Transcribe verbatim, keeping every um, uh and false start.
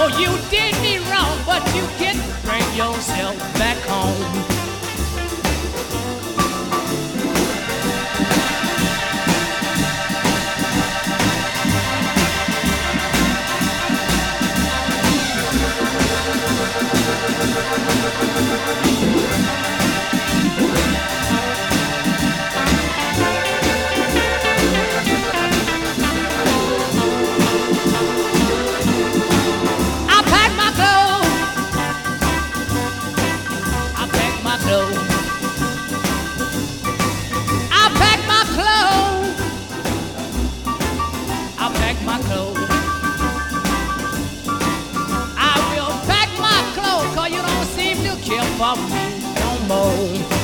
you did me wrong, but you can bring yourself back home. My clothes. I will pack my clothes, cause you don't seem to care for me no more.